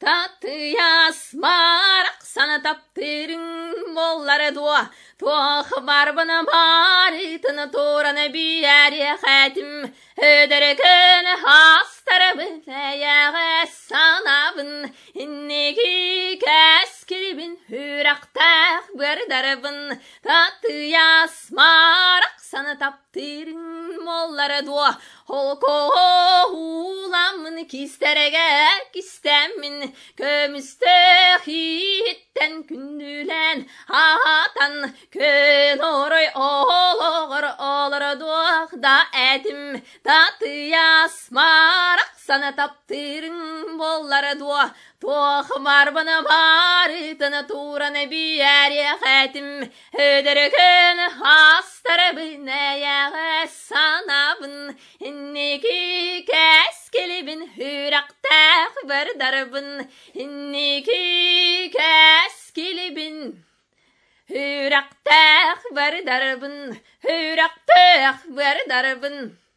Татыяс марак сана таптырың боллары дуа. Туах барбыны барытыны тураны бияре хәтім. Өдіргін астарыбын әяғы санабын. Иннеги кәскірібін үрақтақ бірдарыбын. Татыяс марак сана таптырың боллары дуа. Уламын кистереге кистемін. Көмісті хиттен күнділен ағатан. Көн орой олығыр олыр дуақда әдім. Татыяс марак сана таптырың боллары дуа. Туақ барбыны барытыны тураны бияре қәтім. Өдіргін астарыбын әяғы санабын. Иннеги кәскелебін үрақтақ бірдарбын. Иннеги кәскелебін үрақтақ бірдарбын. Үрақтақ бірдарбын.